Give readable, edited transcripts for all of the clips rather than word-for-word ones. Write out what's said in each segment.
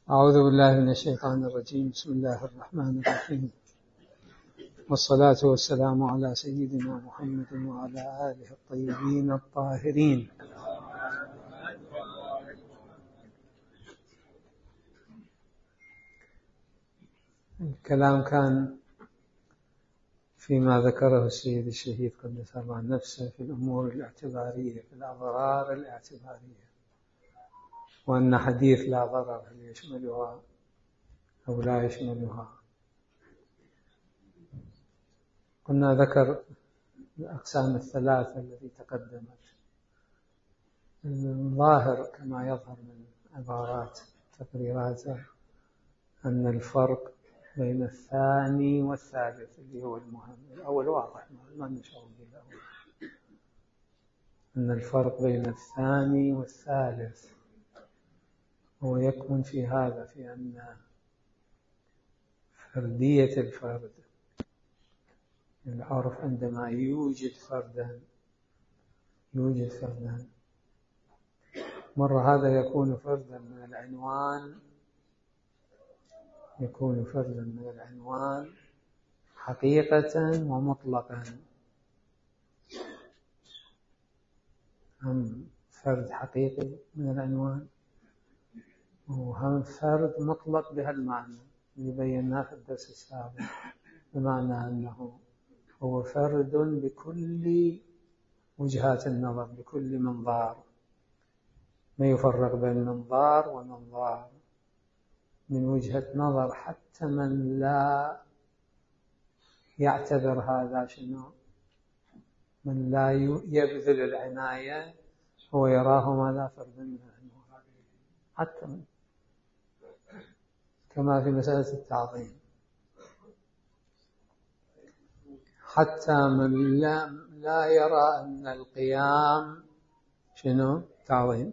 أعوذ بالله من الشيطان الرجيم. بسم الله الرحمن الرحيم، والصلاة والسلام على سيدنا محمد وعلى آله الطيبين الطاهرين. الكلام كان فيما ذكره السيد الشهيد قدس الله نفسه في الأمور الاعتبارية، في الأضرار الاعتبارية، وأن حديث لا ضرر هل يشملها أو لا يشملها. قلنا ذكر الأقسام الثلاثة التي تقدمت. الظاهر كما يظهر من عبارات تقريراته أن الفرق بين الثاني والثالث اللي هو المهم، الأول واضح ما نشغل بالأول، أن الفرق بين الثاني والثالث هو يكمن في هذا، في أن فردية الفرد، العرف عندما يوجد فردا مرة هذا يكون فردا من العنوان حقيقة ومطلقا. هم فرد حقيقي من العنوان، وهم فرد مطلق بهالمعنى اللي بيناه في الدرس السابق، بمعنى أنه هو فرد بكل وجهات النظر، بكل منظار، ما يفرق بين منظار ومنظار من وجهة نظر حتى من لا يعتبر هذا من لا يبذل العناية هو يراه ماذا فرد من العنوان، حتى من كما في مسألة التعظيم، حتى من لا يرى أن القيام تعظيم.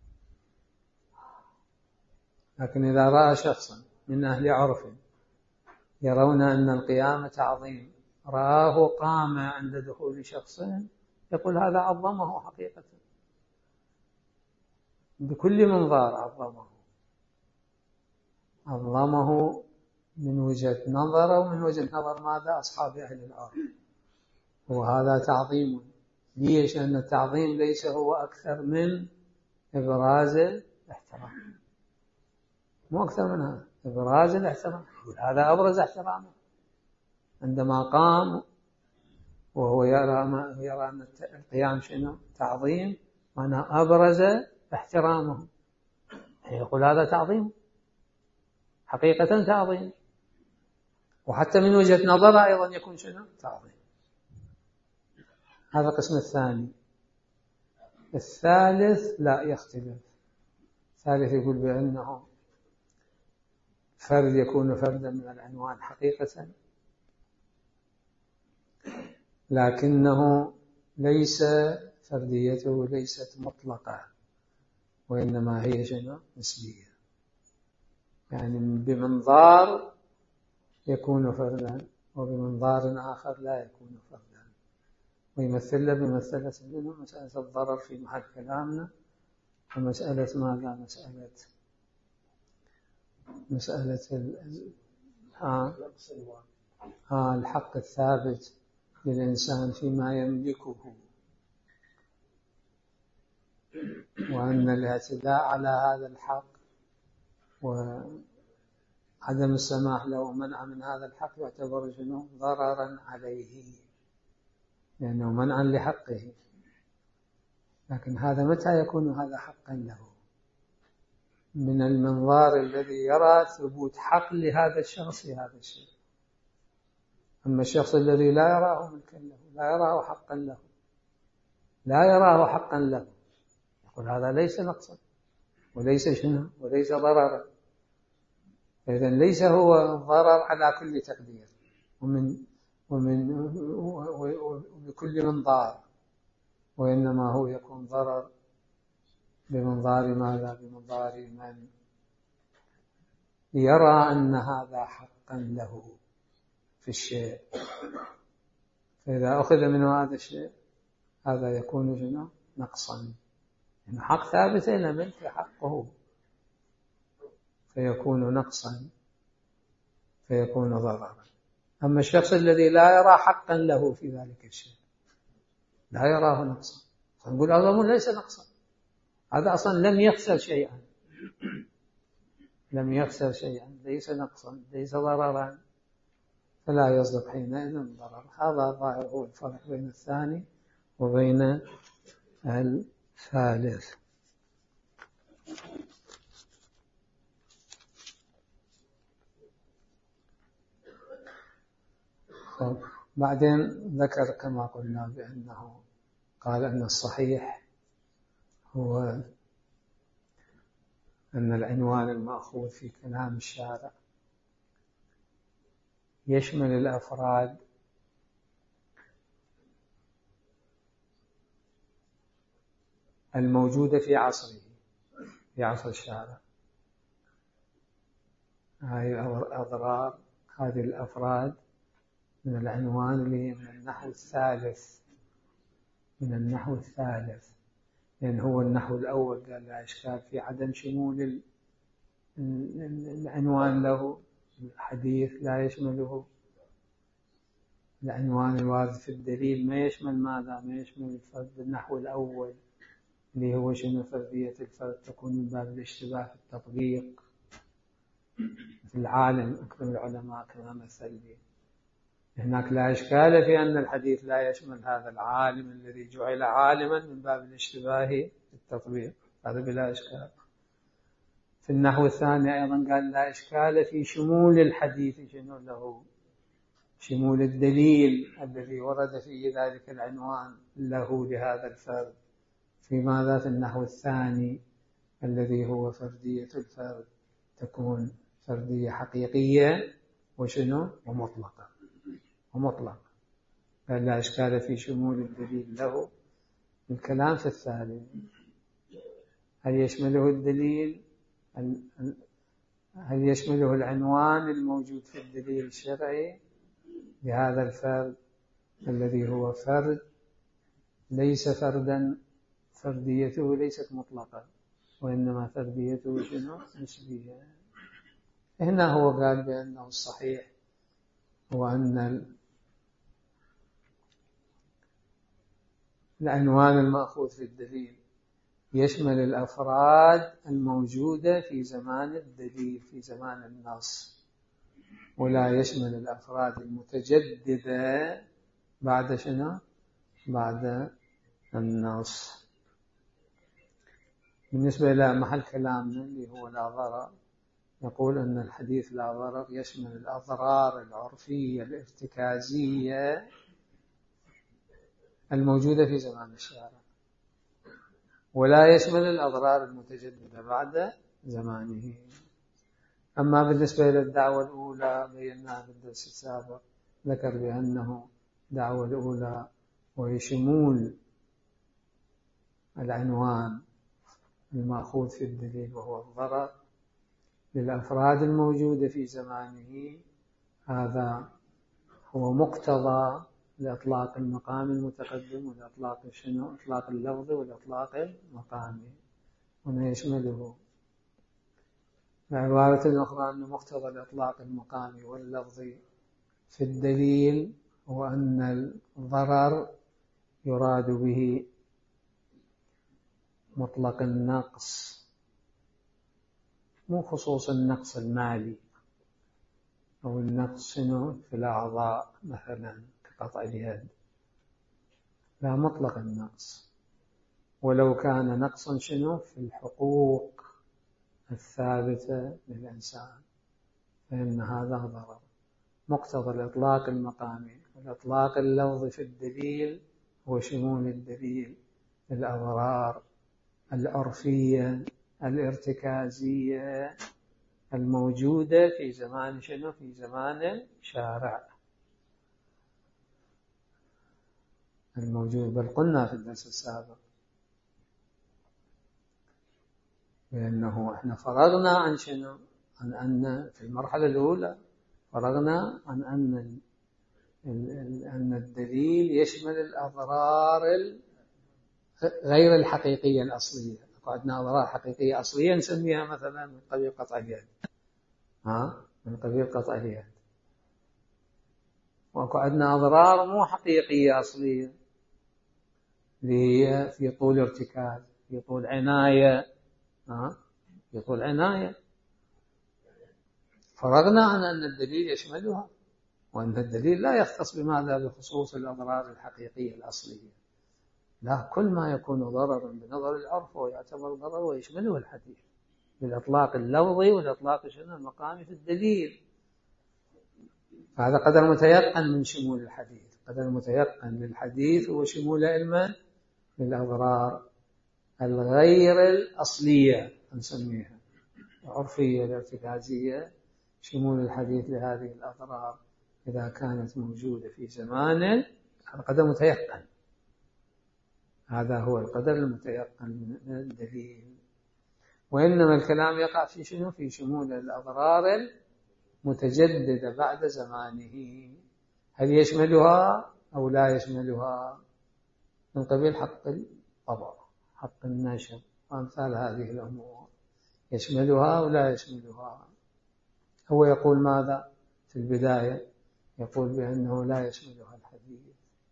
لكن إذا رأى شخصا من أهل عرف يرون أن القيام تعظيم، رآه قام عند دخول شخص، يقول هذا عظمه حقيقة بكل منظار، عظمه من وجهة نظر ومن وجهة نظر ماذا؟ أصحاب أهل العرف، وهذا تعظيم. ليش؟ أن التعظيم ليس هو أكثر من إبراز الاحترام، مو أكثر من هذا، إبراز الاحترام. هذا أبرز احترامه عندما قام، وهو يرى أن القيام تعظيم، معناه أبرز احترامه، يقول هذا تعظيم حقيقة، تعظيم. وحتى من وجهة نظر أيضا يكون تعظيم. هذا القسم الثاني. الثالث لا يختلف، الثالث يقول بأنه فرد يكون فردا من العنوان حقيقة، لكنه ليس فرديته ليست مطلقة، وإنما هي نسبية، يعني بمنظار يكون فردا، وبمنظار آخر لا يكون فردا. ويمثل له بمثلة منه مسألة الضرر في محل كلامنا، ومسألة ماذا؟ مسألة الحق الثابت للإنسان فيما يملكه، وأن الاعتداء على هذا الحق وعدم السماح له ومنع من هذا الحق يعتبر ضررا عليه، لأنه منعا لحقه. لكن هذا متى يكون هذا حقا له؟ من المنظار الذي يرى ثبوت حق لهذا الشخص في هذا الشيء. أما الشخص الذي لا يراه ملكا له، لا يراه حقا له، يقول هذا ليس نقصا وليس ضررا. إذن ليس هو ضرر على كل تقدير وبكل منظار، وإنما هو يكون ضرر بمنظار ماذا؟ بمنظار من يرى أن هذا حقا له في الشيء، فإذا أخذ منه هذا الشيء هذا يكون نقصا، إنه حق ثابت، ملك حقه. فيكون نقصا، فيكون ضررا. أما الشخص الذي لا يرى حقا له في ذلك الشيء، لا يراه نقصا، فنقول هذا ليس نقصا، هذا أصلا لم يخسر شيئا، لم يخسر شيئا، ليس نقصا، ليس ضررا، فلا يصدق حينئذ ضرر. هذا ظاهر هو الفرق بين الثاني وبين الثالث. بعدين ذكر كما قلنا بأنه قال أن الصحيح هو أن العنوان المأخوذ في كلام الشارع يشمل الأفراد الموجودة في عصره، في عصر الشارع. هذه الأضرار، هذه الأفراد من العنوان اللي من النحو الثالث، من النحو الثالث، لأن هو النحو الأول قال لا إشكال في عدم شمول العنوان له، الحديث لا يشمله العنوان الوارد في الدليل، ما يشمل ماذا؟ ما يشمل الفرد. النحو الأول اللي هو شنو؟ فردية الفرد تكون من باب الاشتباه في التطبيق في العالم. أكثر العلماء كما مثل به هناك لا إشكال في أن الحديث لا يشمل هذا العالم الذي جعل عالما من باب الاشتباه في التطبيق، هذا بلا إشكال. في النحو الثاني أيضا قال لا إشكال في شمول الحديث شنو له؟ شمول الدليل الذي ورد فيه ذلك العنوان له لهذا الفرد. في ماذا؟ في النحو الثاني الذي هو فردية الفرد، تكون فردية حقيقية وشنو؟ ومطلقة. ومطلق قال لا إشكال في شمول الدليل له. الكلام في الثالث هل يشمله الدليل، هل يشمله العنوان الموجود في الدليل الشرعي لهذا الفرد الذي هو فرد ليس فردا، فرديته ليست مطلقة وإنما فرديته شنو؟ نسبية. هنا هو قال بأنه الصحيح هو أن العنوان المأخوذ في الدليل يشمل الأفراد الموجودة في زمان الدليل، في زمان النص، ولا يشمل الأفراد المتجددة بعد شنو؟ بعد النص. بالنسبة إلى محل كلامنا اللي هو لا ضرر، يقول أن الحديث لا ضرر يشمل الأضرار العرفية الارتكازية الموجودة في زمان الشارع، ولا يشمل الأضرار المتجددة بعد زمانه. أما بالنسبة إلى الدعوة الأولى بيناها في الدرس السابق، ذكر بأنه الدعوة الأولى وهي شمول العنوان المأخوذ في الدليل وهو الضرر للأفراد الموجودة في زمانه، هذا هو مقتضى لإطلاق المقام المتقدم والإطلاق شنو؟ إطلاق اللفظ والإطلاق المقامي، وما يشمله. بعبارة أخرى أن مقتضى الإطلاق المقامي واللفظ في الدليل هو أن الضرر يراد به مطلق النقص، مو خصوص النقص المالي أو النقص شنو في الأعضاء مثلا كقطع اليد، لا، مطلق النقص. ولو كان نقصا شنو في الحقوق الثابتة للإنسان فإن هذا ضرر. مقتضى الإطلاق المقامي والإطلاق اللفظي في الدليل هو شمول الدليل الأضرار العرفية الارتكازية الموجودة في زمان شنو؟ في زمان الشارع الموجود. بل قلنا في الدرس السابق بأنه احنا فرغنا عن شنو؟ عن أن في المرحلة الأولى فرغنا عن أن الدليل يشمل الأضرار غير الحقيقية الأصلية. قعدنا أضرار حقيقية أصلية نسميها مثلا من قبيل قطع اليد، من قبيل قطع اليد. وأكو عندنا أضرار مو حقيقية أصلية، اللي هي في طول ارتكاز، في طول عناية، في طول عناية. فرغنا عن أن الدليل يشملها، وأن الدليل لا يختص بماذا بخصوص الأضرار الحقيقية الأصلية، لا، كل ما يكون ضررا بنظر العرف هو يعتبر ضرر ويشمله الحديث بالإطلاق اللفظي والإطلاق المقامي في الدليل. هذا قدر متيقن من شمول الحديث. قدر متيقن للحديث هو شمول علما للأضرار الغير الأصلية نسميها العرفية الارتكازية، شمول الحديث لهذه الأضرار إذا كانت موجودة في زمان. هذا قدر متيقن، هذا هو القدر المتيقن من الدليل. وإنما الكلام يقع في شنو؟ في شمول الأضرار المتجددة بعد زمانه، هل يشملها أو لا يشملها، من قبيل حق الطبع، حق النشر، وأمثال هذه الأمور، يشملها أو لا يشملها. هو يقول ماذا في البداية؟ يقول بأنه لا يشملها الحديث،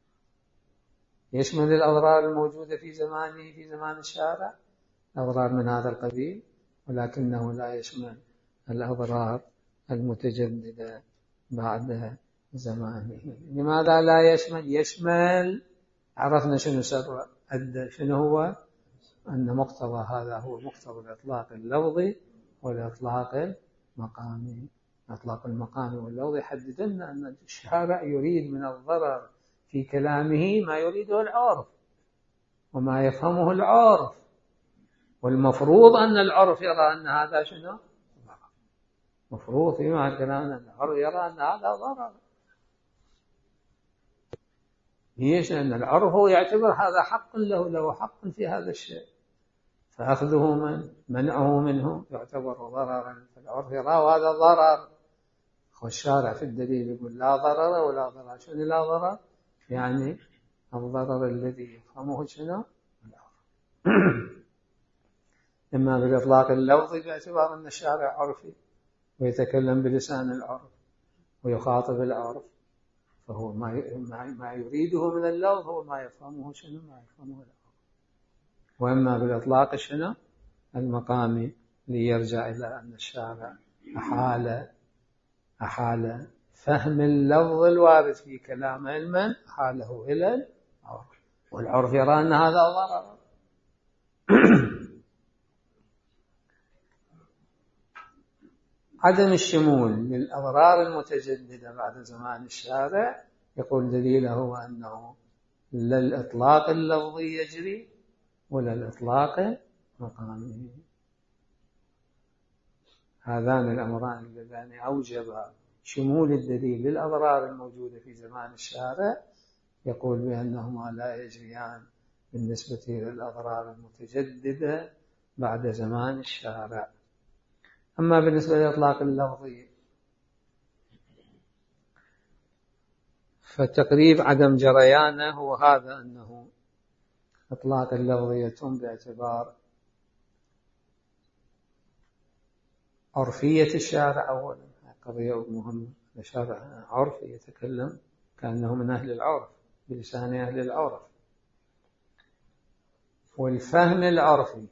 يشمل الأضرار الموجودة في زمانه، في زمان الشارع، أضرار من هذا القبيل، ولكنه لا يشمل الأضرار المتجددة بعد زمانه. لماذا لا يشمل؟ يشمل، عرفنا شنو سر شنو هو، أن مقتضى هذا هو مقتضى الإطلاق اللفظي والإطلاق المقامي. الإطلاق المقامي واللفظي يحدد لنا أن الشارع يريد من الضرر في كلامه ما يريده العرف وما يفهمه العرف، والمفروض أن العرف يرى أن هذا شنو؟ مفروض في معنى الكلام أن العرف يرى أن هذا ضرر. ليش؟ لأن العرف هو يعتبر هذا حق له حق في هذا الشيء، فأخذه منعه منه يعتبر ضررا، فالعرف يرى هذا ضرر. والشارع في الدليل يقول لا ضرر ولا ضرر. شنو لا ضرر؟ يعني الضرر الذي يفهمه شنو؟ العرف. إما بالإطلاق اللفظي باعتبار أن الشارع عرفي ويتكلم بلسان العرف ويخاطب العرف، فهو ما يريده من اللفظ هو ما يفهمه شنو؟ ما يفهمه العرف. وإما بالإطلاق شنو؟ المقامي، ليرجع إلى أن الشارع أحال فهم اللفظ الوارد في كلام علما، أحاله إلى العرف، والعرف يرى أن هذا ضرر. عدم الشمول للأضرار المتجددة بعد زمان الشارع يقول دليله هو أنه لا الإطلاق اللفظي يجري ولا الإطلاق المقامي. هذان الأمران اللذان أوجبا شمول الدليل للأضرار الموجودة في زمان الشارع يقول بأنهما لا يجريان بالنسبة للأضرار المتجددة بعد زمان الشارع. أما بالنسبة للإطلاق اللفظي فتقريب عدم جريانه هو هذا، أنه إطلاق اللفظي يتم باعتبار عرفية الشارع أولا، قضية مهمة. الشارع عرفي يتكلم كأنه من أهل العرف بلسان أهل العرف، والفهم العرفي،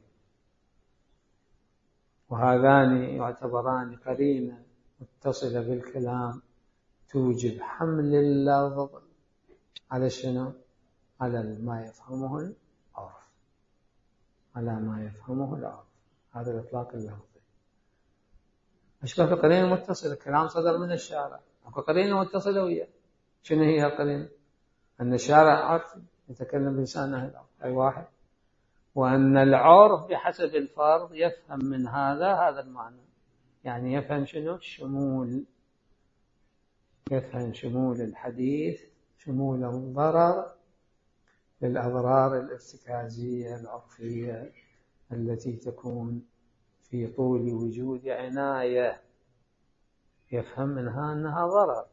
وهذان يعتبران قرينة متصلة بالكلام توجب حمل اللفظ على شنو؟ على ما يفهمه العرف، على ما يفهمه العرف. هذا الإطلاق اللفظي. أشبه بقرينة متصلة، الكلام صدر من الشارع، أو قرينة متصلة وياه. شنو هي القرينة؟ أن الشارع عرفي يتكلم بلسان أهل العرف، أي واحد، وأن العرف بحسب الفرض يفهم من هذا المعنى، يعني يفهم شنو؟ الشمول، يفهم شمول الحديث، شمول الضرر للأضرار الارتكازية العرفية التي تكون في طول وجود عناية، يفهم منها أنها ضرر.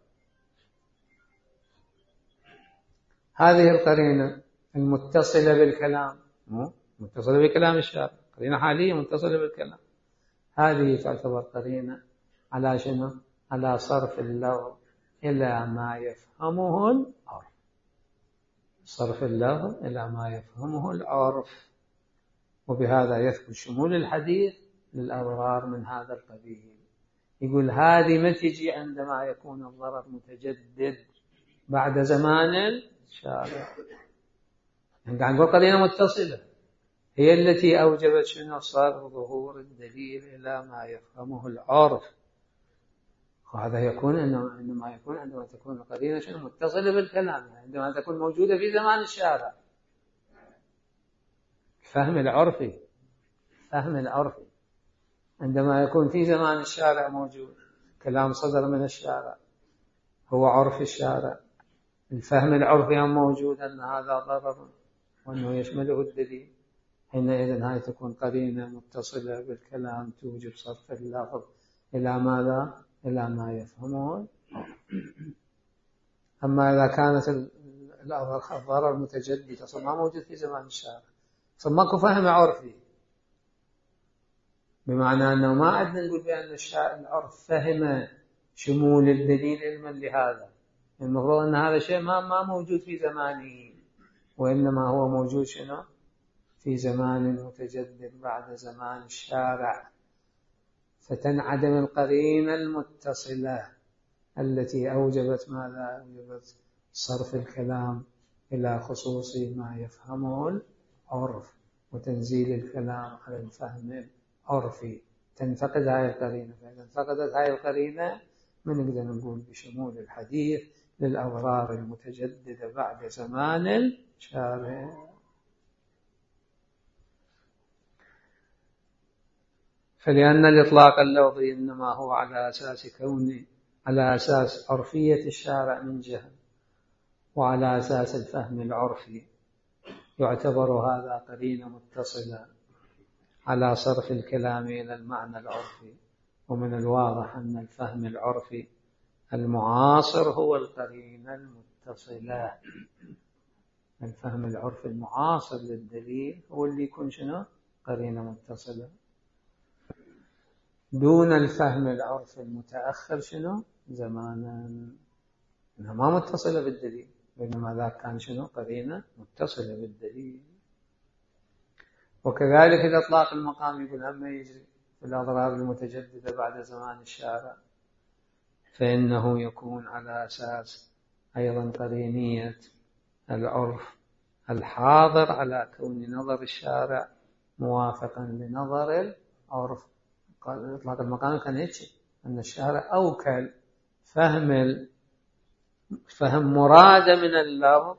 هذه القرينة المتصلة بالكلام، متصلة بكلام الشارع، قرينة حالية متصلة بالكلام، هذه تعتبر قرينة على شنو؟ على صرف اللفظ إلى ما يفهمه العرف، صرف اللفظ إلى ما يفهمه العرف، وبهذا يثبت شمول الحديث للأضرار من هذا القبيل. يقول هذه ما تجي عندما يكون الضرر متجدد بعد زمان الشارع، يعني عن قرينة متصلة هي التي أوجبت شنو؟ صرف ظهور الدليل إلى ما يفهمه العرف. وهذا يكون عندما تكون القرينة شنو؟ متصلة بالكلام، عندما تكون موجودة في زمان الشارع. فهم العرفي عندما يكون في زمان الشارع موجود، كلام صدر من الشارع هو عرف الشارع، الفهم العرفي موجود أن هذا ضرر وأنه يشمله الدليل، حينئذ هاي تكون قرينة متصلة بالكلام توجب صرف اللفظ إلى ماذا؟ إلى ما يفهمه. أما إذا كانت الضرر متجدد أصلا ما موجود في زمان الشارع، أصلا ماكو فهم عرفي، بمعنى أنه ما عندنا نقول بأن العرف فهم شمول الدليل علما لهذا، المفروض أن هذا شيء ما موجود في زمانه، وإنما هو موجود شنو؟ في زمان متجدد بعد زمان الشارع، فتنعدم القرينة المتصلة التي أوجبت ماذا؟ أوجبت صرف الكلام إلى خصوص ما يفهمه العرف وتنزيل الكلام على الفهم العرفي. تنفقد هاي القرينة، فإذا انفقدت هاي القرينة من نقدر نقول بشمول الحديث للأضرار المتجددة بعد زمان الشارع. فلأن الإطلاق اللفظي إنما هو على أساس عرفية الشارع من جهة، وعلى أساس الفهم العرفي، يعتبر هذا قرينة متصلة على صرف الكلام إلى المعنى العرفي. ومن الواضح أن الفهم العرفي المعاصر هو القرينة المتصلة. الفهم العرفي المعاصر للدليل هو اللي يكون شنو؟ قرينة متصلة، دون الفهم العرفي المتأخر شنو؟ زمانا، إنها ما متصلة بالدليل، بينما ذاك كان شنو؟ قرينة متصلة بالدليل. وكذلك الإطلاق المقام يقول أما يجري في الأضرار المتجددة بعد زمان الشارع، فإنه يكون على أساس أيضا قرينية العرف الحاضر على كون نظر الشارع موافقا لنظر العرف. إطلاق المقام كان هيك، أن الشارع أوكل فهم مراد من اللفظ،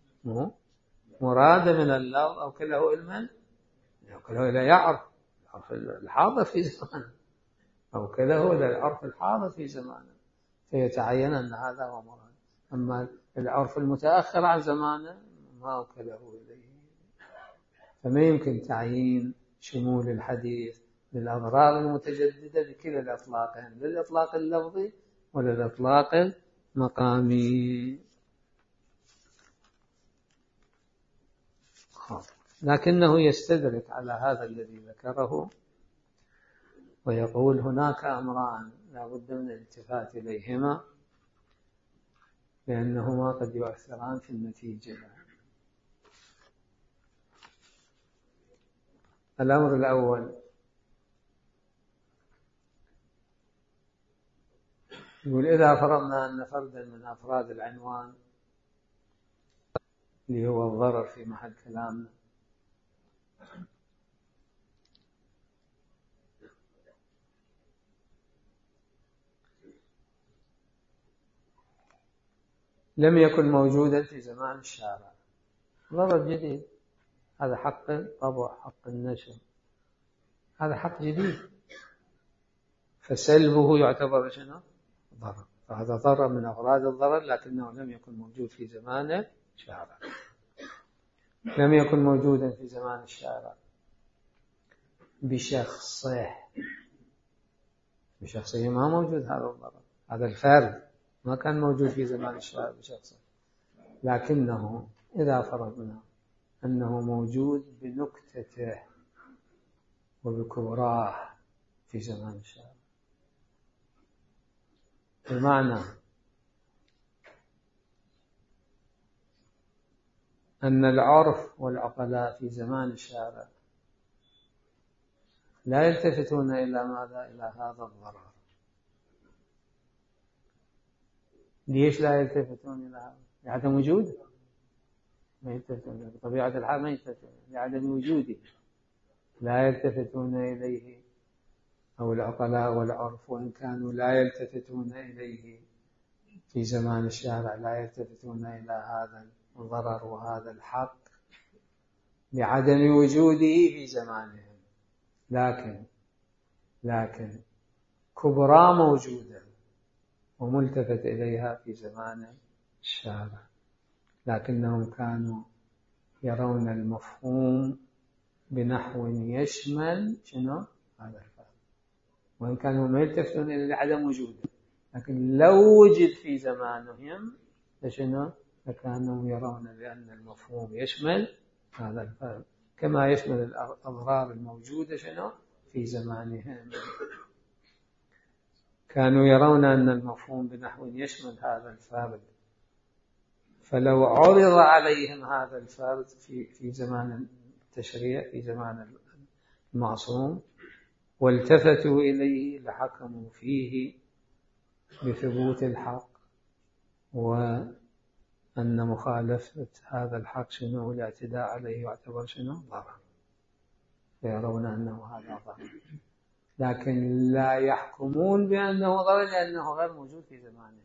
أوكله علما، أوكله إلى يعرف العرف الحاضر في زمانه، أوكله إلى العرف الحاضر في زمانه، فيتعين أن هذا هو مراد. أما العرف المتأخر عن زمانه ما أوكله إليه، فما يمكن تعيين شمول الحديث للأضرار المتجددة لكلا الإطلاقين، للإطلاق اللفظي وللإطلاق المقامي. لكنه يستدرك على هذا الذي ذكره ويقول هناك أمران لا بد من الالتفات إليهما لأنهما قد يؤثران في النتيجة. الأمر الأول، يقول إذا فرضنا أن فردا من أفراد العنوان اللي هو الضرر في محل كلامنا لم يكن موجودا في زمان الشارع، ضرر جديد، هذا حق الطبع، حق النشر، هذا حق جديد، فسلبه يعتبر شنو؟ ضرر، فهذا ضرر من أفراد الضرر لكنه لم يكن موجود في زمان الشارع، لم يكن موجودا في زمان الشارع بشخصه ما موجود هذا الضرر، هذا الفرد ما كان موجود في زمان الشارع بشخصه، لكنه إذا فرضنا أنه موجود بنكتته وبكبراه في زمان الشارع، بمعنى أن العرف والعقلاء في زمان الشارع لا يلتفتون إلى ماذا؟ إلى هذا الضرر. ليش لا يلتفتون إلى هذا؟ لعدم وجوده. ما يلتفتون بطبيعة الحال، ما يلتفتون لعدم وجوده، لا يلتفتون إليه. أو العقلاء والعرف وإن كانوا لا يلتفتون إليه في زمان الشارع، لا يلتفتون إلى هذا الضرر وهذا الحق لعدم وجوده في زمانهم، لكن كبرى موجودة وملتفت إليها في زمان الشارع، لكنهم كانوا يرون المفهوم بنحو يشمل شنو؟ هذا الفهم، وإن كانوا ما يلتفتون إلى عدم وجوده، لكن لو وجد في زمانهم فشنو؟ فكانوا يرون بأن المفهوم يشمل هذا الفهم كما يشمل الأضرار الموجودة شنو؟ في زمانهم. كانوا يرون أن المفهوم بنحو يشمل هذا الفرد، فلو عرض عليهم هذا الفرد في زمان التشريع، في زمان المعصوم، والتفتوا إليه لحكموا فيه بثبوت الحق، وأن مخالفة هذا الحق شنو؟ الاعتداء عليه يعتبر شنو؟ ضرر، فيرون أنه هذا ضرر، لكن لا يحكمون بأنه ضرر لأنه غير موجود في زمانهم.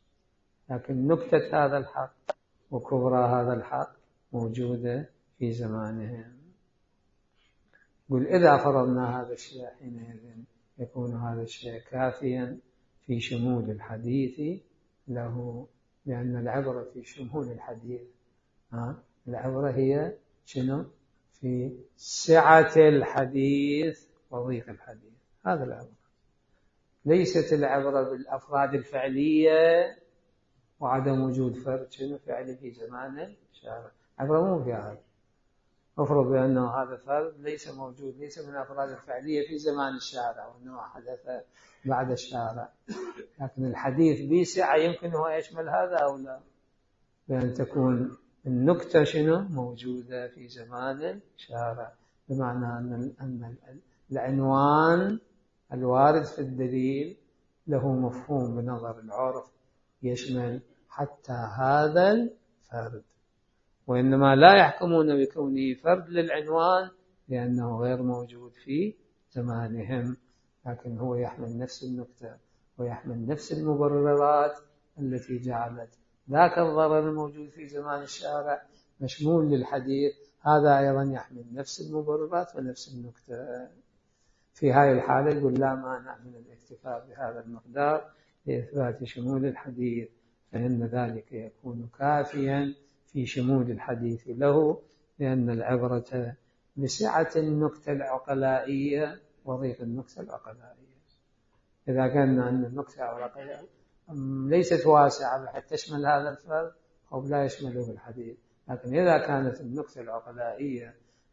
لكن نكتة هذا الحق وكبرى هذا الحق موجودة في زمانهم. قل إذا فرضنا هذا الشيء حينئذ يكون هذا الشيء كافيا في شمول الحديث له، لأن العبرة في شمول الحديث، العبرة هي شنو؟ في سعة الحديث وضيق الحديث، هذا العبرة. ليست العبرة بالأفراد الفعلية وعدم وجود فرد شنو فعلي في زمان الشارع، عبرة مو في هذا. أفرض بأنه هذا فرد ليس موجود، ليس من الأفراد الفعلية في زمان الشارع، وأنه حدث بعد الشارع، لكن الحديث بسعة يمكن هو يشمل هذا أو لا، بأن تكون النكتة شنو موجودة في زمان الشارع، بمعنى أن العنوان الوارد في الدليل له مفهوم بنظر العرف يشمل حتى هذا الفرد، وإنما لا يحكمون بكونه فرد للعنوان لأنه غير موجود في زمانهم، لكن هو يحمل نفس النكتة ويحمل نفس المبررات التي جعلت ذاك الضرر الموجود في زمان الشارع مشمول للحديث، هذا أيضا يحمل نفس المبررات ونفس النكتة. في هذه الحالة يقول لا مانع من الاكتفاء بهذا المقدار لإثبات شمول الحديث، فإن ذلك يكون كافيا في شمول الحديث له، لأن العبرة بسعة النكتة العقلائية وضيق النكتة العقلائية. إذا كان أن النكتة العقلائية ليست واسعة بحيث تشمل هذا الفرد أو لا يشمله الحديث، لكن إذا كانت النكتة العقلائية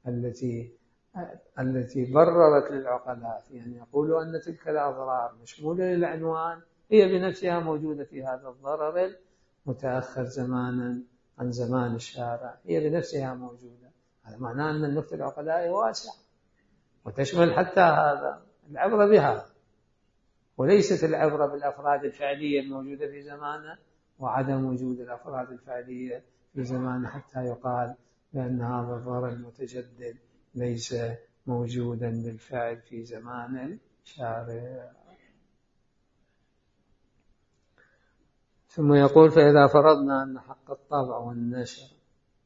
التي بررت للعقلاء يعني يقولوا أن تلك الأضرار مشمولة للعنوان، هي بنفسها موجودة في هذا الضرر المتأخر زمانا عن زمان الشارع، هي بنفسها موجودة، هذا معناه أن النكتة العقلائية واسعة وتشمل حتى هذا، العبرة بها، وليست العبرة بالأفراد الفعلية الموجودة في زمانه وعدم وجود الأفراد الفعلية في زمانه حتى يقال بأن هذا الضرر المتجدد ليس موجودا بالفعل في زمان الشارع. ثم يقول فإذا فرضنا أن حق الطبع والنشر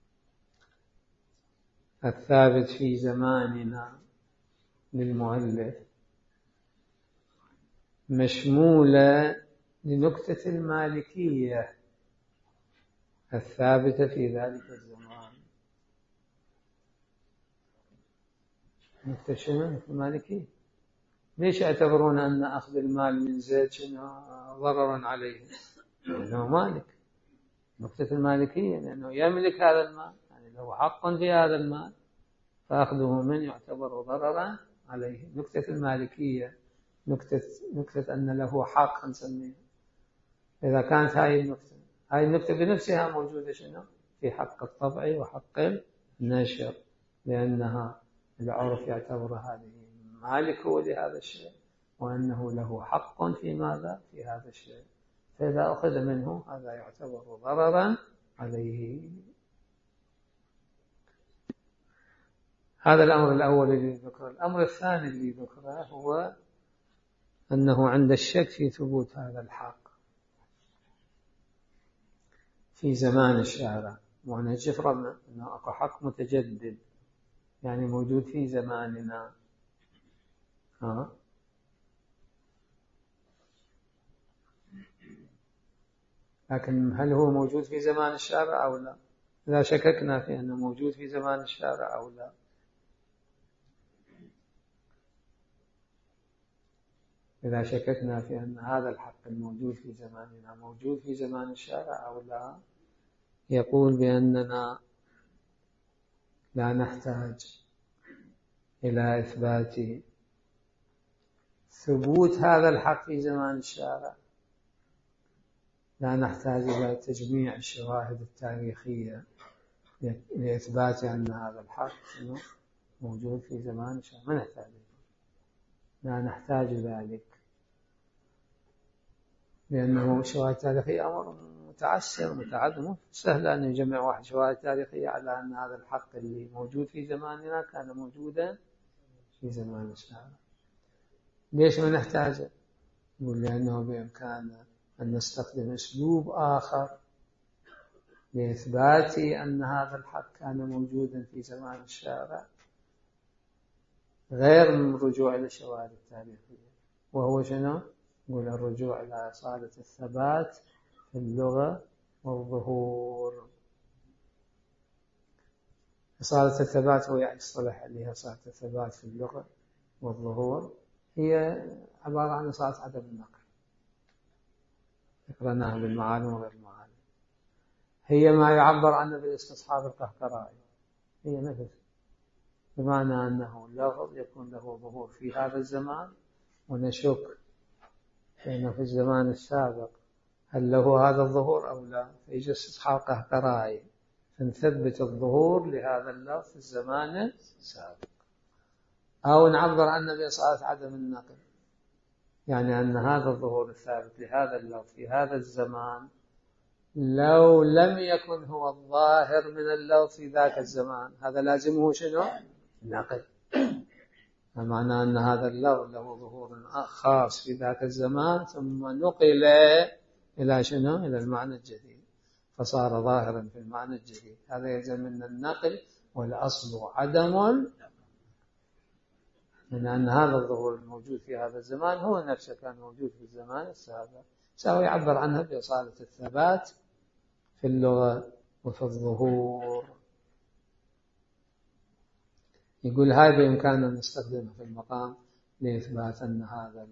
الثابت في زماننا للمؤلف مشمولة لنكتة المالكية الثابتة في ذلك الزمان. نكتة شنو؟ المالكية. ليش يعتبرون أن أخذ المال من زيد ضرر عليه؟ لأنه مالك، نكتة المالكية، لأنه يملك هذا المال، يعني له حق في هذا المال، فأخذه منه يعتبر ضررا عليه. نكتة المالكية نكتة أن له حق نسميه، إذا كانت هاي النكتة بنفسها موجودة شنو في حق الطبع وحق النشر، لأنها العرف يعتبر هذه مالكه لهذا الشيء، وأنه له حق في ماذا؟ في هذا الشيء. فإذا أخذ منه هذا يعتبر ضررا عليه. هذا الأمر الأول الذي ذكره. الأمر الثاني الذي ذكره هو أنه عند الشك في ثبوت هذا الحق في زمان الشارع، وأنا جفر أنه أكو حق متجدد يعني موجود في زماننا. لكن هل هو موجود في زمان الشارع أو لا؟ إذا شككنا في أنه موجود في زمان الشارع أو لا، إذا شككنا في أن هذا الحق الموجود في زماننا موجود في زمان الشارع أو لا، يقول بأننا لا نحتاج إلى إثبات ثبوت هذا الحق في زمان الشارع، لا نحتاج إلى تجميع الشواهد التاريخية لإثبات أن هذا الحق موجود في زمان الشارع. ما نحتاج، لا نحتاج ذلك، لأنه شواهد تاريخية أمر متعسر متعدد، سهل أن يجمع واحد شواهد تاريخية على أن هذا الحق اللي موجود في زماننا كان موجودا في زمان الشارع. ليش ما نحتاجه؟ يقول لأنه بإمكاننا أن نستخدم أسلوب آخر لإثبات أن هذا الحق كان موجودا في زمان الشارع غير من الرجوع إلى الشواهد التاريخية، وهو شنو؟ يقول الرجوع إلى أصالة الثبات في اللغة والظهور. أصالة الثبات هو يعني اصطلح اللي هي أصالة الثبات في اللغة والظهور، هي عبارة عن أصالة عدم النقل، ذكرناها بالمعالم وغير المعالم. هي ما يعبر عنه بالاستصحاب القهقرائي، هي مثل بمعنى أنه اللفظ يكون له ظهور في هذا الزمان ونشك أنه في الزمان السابق هل له هذا الظهور أو لا، فيجي استصحاب قهقرائي فنثبت الظهور لهذا اللفظ في الزمان السابق. أو نعبر عنه بإصالة عدم النقل، يعني أن هذا الظهور الثابت لهذا اللفظ في هذا الزمان لو لم يكن هو الظاهر من اللفظ في ذاك الزمان، هذا لازمه شنو؟ نقل. معنى أن هذا اللفظ له ظهور خاص في ذاك الزمان ثم نقل إلى شنو؟ إلى المعنى الجديد، فصار ظاهرا في المعنى الجديد، هذا يلزم من النقل، والأصل عدم، من أن هذا الظهور الموجود في هذا الزمان هو نفسه كان موجود في الزمان السابق، سوف يعبر عنها بإصالة الثبات في اللغة وفي الظهور. يقول هاي بإمكاننا نستخدمه في المقام لإثبات أن هذا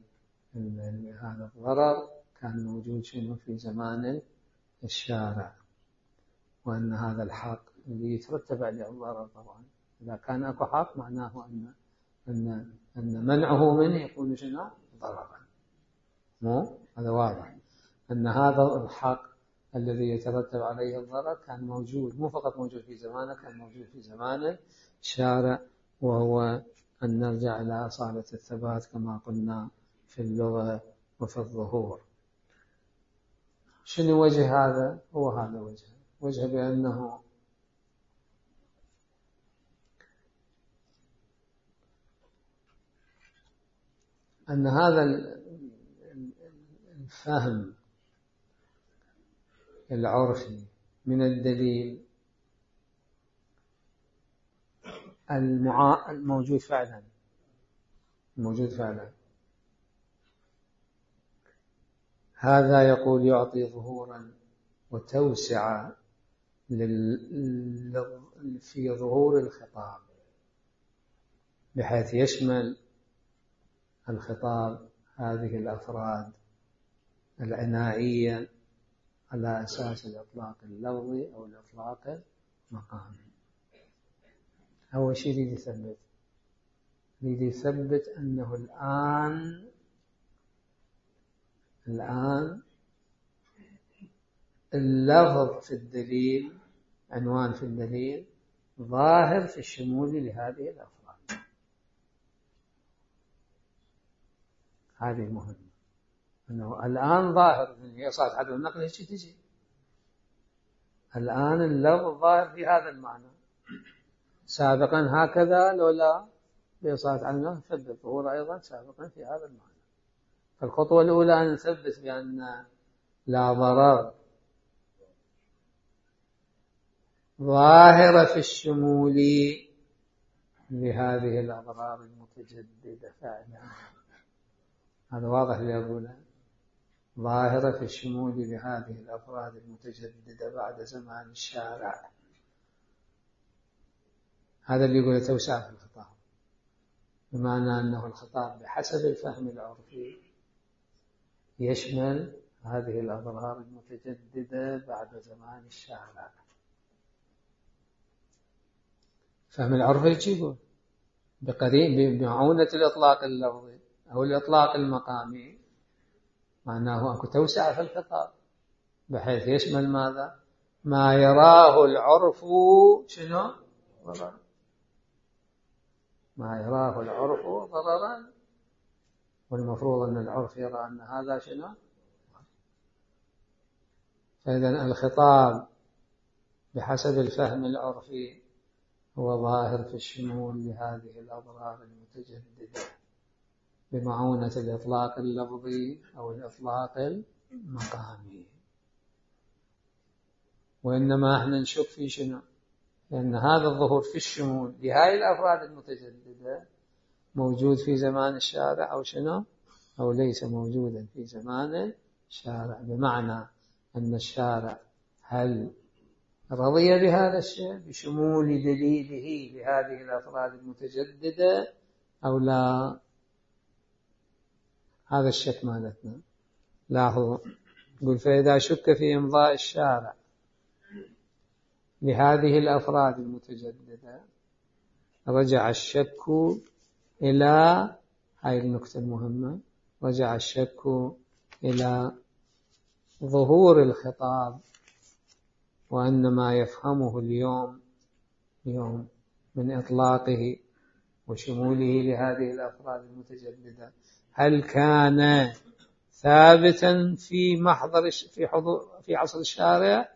الضرر كان موجود شنو في زمان الشارع، وأن هذا الحق اللي يترتب عليه الضرر طبعا إذا كان أكو حق معناه أن منعه منه يكون شنو؟ ضررا. مو هذا واضح أن هذا الحق الذي يترتب عليه الضرر كان موجود، مو فقط موجود في زمانه، كان موجود في زمان الشارع، وهو أن نرجع إلى أصالة الثبات كما قلنا في اللغة وفي الظهور. شنو وجه هذا؟ هو هذا وجه بأنه أن هذا الفهم العرفي من الدليل الموجود فعلا هذا يقول يعطي ظهورا وتوسع في ظهور الخطاب، بحيث يشمل الخطاب هذه الأفراد العنائية على أساس الإطلاق اللفظي أو الإطلاق المقامي. أول شيء يريد يثبت أنه الآن اللفظ في الدليل، عنوان في الدليل، ظاهر في الشمول لهذه الأفراد. هذه مهمة، أنه الآن ظاهر هي صارت عدم النقل هيك تجي. الآن اللفظ ظاهر في هذا المعنى، سابقا هكذا لولا بإصالة عدم النقل ثبت الظهور أيضا سابقا في هذا المعنى. فالخطوة الأولى أن نثبت بأن لا ضرر ظاهرة في الشمول لهذه الأضرار المتجددة فعلا. هذا واضح لأقوله، ظاهرة في الشمول لهذه الأفراد المتجددة بعد زمان الشارع. هذا اللي يقول توسع في الخطاب، بمعنى أنه الخطاب بحسب الفهم العرفي يشمل هذه الأضرار المتجددة بعد زمان الشارع. فهم العرفي يقول بمعونة الإطلاق اللفظي أو الإطلاق المقامي، معناه أكو توسع في الخطاب بحيث يشمل ماذا؟ ما يراه العرف شنو؟ ضررا. ما يراه العرف ضررا، والمفروض أن العرف يرى أن هذا شنو؟ فإذا الخطاب بحسب الفهم العرفي هو ظاهر في الشمول لهذه الأضرار المتجددة بمعونة الإطلاق اللفظي أو الإطلاق المقامي. وإنما احنا نشك في شنو؟ لأن هذا الظهور في الشمول لهذه الأفراد المتجددة موجود في زمان الشارع أو شنو؟ أو ليس موجودا في زمان الشارع، بمعنى أن الشارع هل رضي بهذا الشيء بشمول دليله لهذه الأفراد المتجددة أو لا؟ هذا الشك مالتنا. لاحظوا، يقول فإذا شك في إمضاء الشارع لهذه الأفراد المتجددة رجع الشك إلى هاي النقطة المهمة، رجع الشك إلى ظهور الخطاب وأن ما يفهمه اليوم من إطلاقه وشموله لهذه الأفراد المتجددة هل كان ثابتا في محضر في عصر الشارع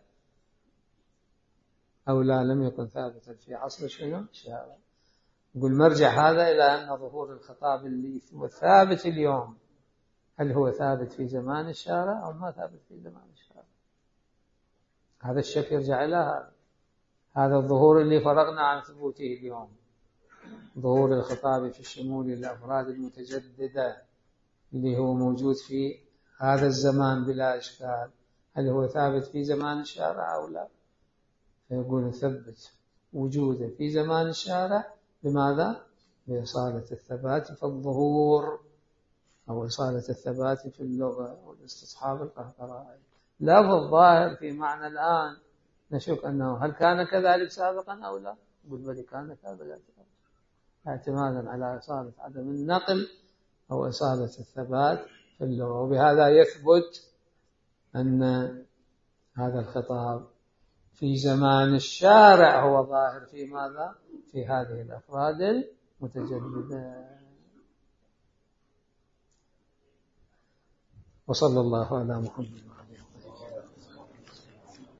أو لا لم يكن ثابتا في عصر شنو؟ الشارع. يقول مرجع هذا إلى أن ظهور الخطاب اللي هو ثابت اليوم هل هو ثابت في زمان الشارع أو ما ثابت في زمان الشارع. هذا الشك يرجع إلى هذا الظهور اللي فرغنا عن ثبوته اليوم، ظهور الخطاب في الشمول للأفراد المتجددة اللي هو موجود في هذا الزمان بلا إشكال، هل هو ثابت في زمان الشارع أو لا؟ فيقول نثبت وجوده في زمان الشارع بماذا؟ بإصالة الثبات في الظهور أو إصالة الثبات في اللغة والاستصحاب القهقرائي. لفظ الظاهر في معنى الآن نشك أنه هل كان كذلك سابقا أو لا؟ يقول بل كان كذلك اعتمادا على إصالة عدم النقل أو إصالة الثبات في اللغة. وبهذا يثبت أن هذا الخطاب في زمان الشارع هو ظاهر في ماذا؟ في هذه الأفراد المتجددة. وصلى الله على محمد.